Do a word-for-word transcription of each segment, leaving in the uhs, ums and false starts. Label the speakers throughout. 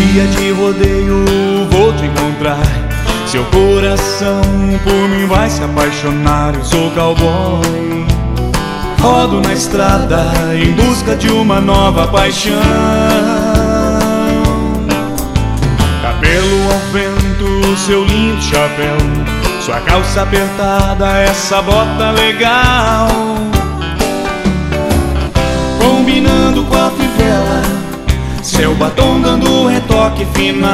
Speaker 1: dia de rodeio vou te encontrar. Seu coração por mim vai se apaixonar. Eu sou cowboy, rodo na estrada em busca de uma nova paixão. Cabelo ao vento, seu lindo chapéu, sua calça apertada, essa bota legal, combinando com a fivela, seu batom dando retoque final.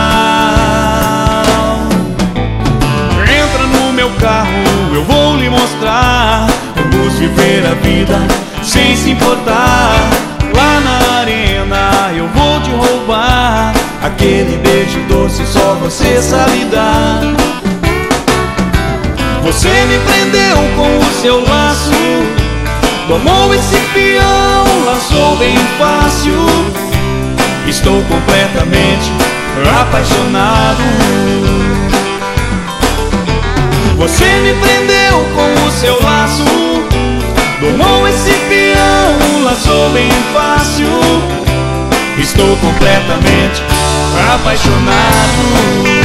Speaker 1: Entra no meu carro, eu vou lhe mostrar. Vamos viver a vida sem se importar. Lá na arena eu vou te roubar aquele beijo doce só você sabe dar. Você me prendeu com o seu laço, tomou esse peão, laçou bem fácil. Estou completamente apaixonado. Você me prendeu com o seu laço, tomou esse peão, laçou bem fácil. Estou completamente apaixonado.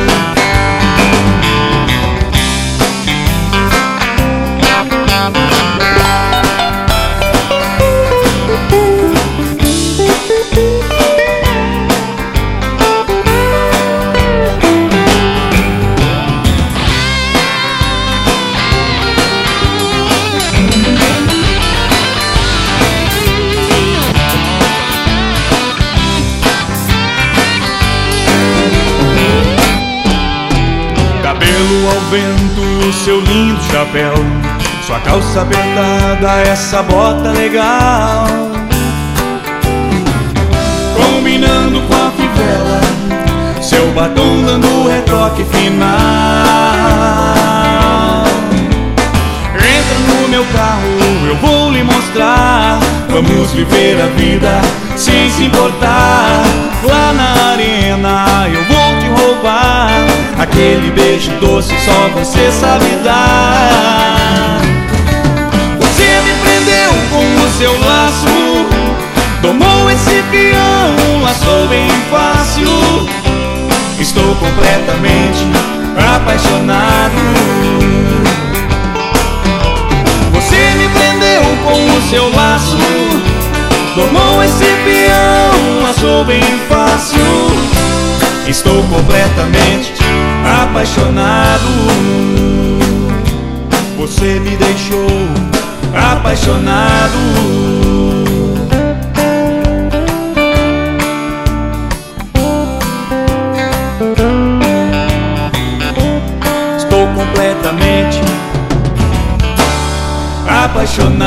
Speaker 1: Cabelo ao vento, seu lindo chapéu, sua calça apertada, essa bota legal, combinando com a fivela, seu batom dando retoque final. Entra no meu carro, eu vou lhe mostrar. Vamos viver a vida sem se importar. Lá na arena eu vou te roubar aquele beijo doce só você sabe dar. Você me prendeu com o seu laço, tomou esse peão, laçou bem fácil. Estou completamente apaixonado. Você me prendeu com o seu laço, tomou esse peão, laçou bem fácil. Estou completamente apaixonado. Você me deixou apaixonado. Estou completamente apaixonado.